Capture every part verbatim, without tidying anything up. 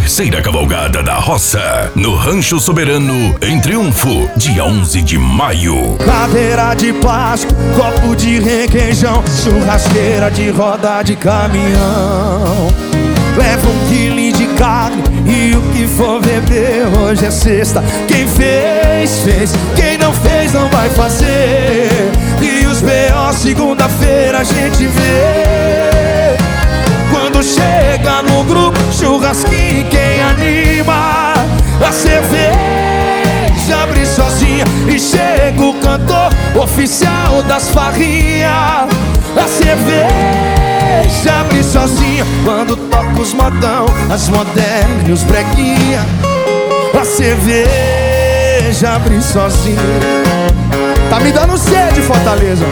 terceira cavalgada da roça, no Rancho Soberano, em Triunfo, dia onze de maio. Cadeira de plástico, copo de requeijão, churrasqueira de roda de caminhão. Leva um quilo de carne e o que for beber. Hoje é sexta, quem fez, fez. Quem não fez, não vai fazer. E os B O segunda-feira a gente vê. Quando chega no grupo, churrasquinho, quem anima? A cerveja abre sozinha e chega o cantor oficial das farrinhas. A cerveja abre sozinha quando toca os modão, as modernas e os breguinha. A cerveja abre sozinha. Tá me dando sede, Fortaleza.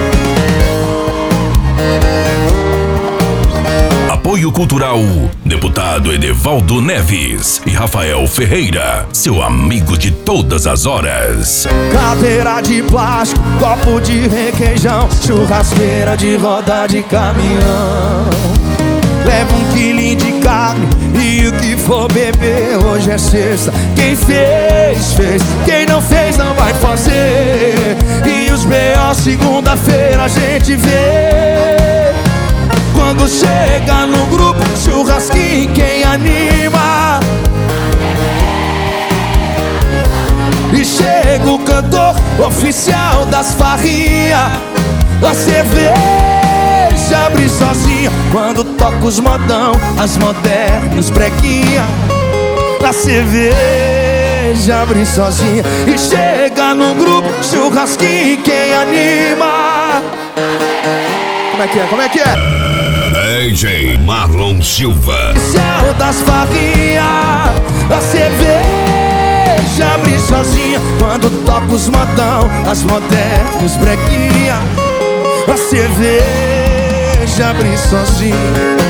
Apoio Cultural, deputado Edevaldo Neves e Rafael Ferreira, seu amigo de todas as horas. Cadeira de plástico, copo de requeijão, churrasqueira de roda de caminhão. Leva um quilinho de carne e o que for beber. Hoje é sexta, quem fez, fez. Quem não fez, não vai fazer. E os B O segunda-feira a gente vê. Quando chega no grupo, churrasquinho, quem anima? E chega o cantor oficial das farrinhas. A cerveja abre sozinha quando toca os modão, as modernas, os breguinha. A cerveja abre sozinha e chega no grupo, churrasquinho, quem anima? Como é que é? Como é que é? D J Marlon Silva. Oficial das farrinhas. A cerveja abre sozinha quando toca os modão, as modernas, os breguinha. A cerveja abre sozinha.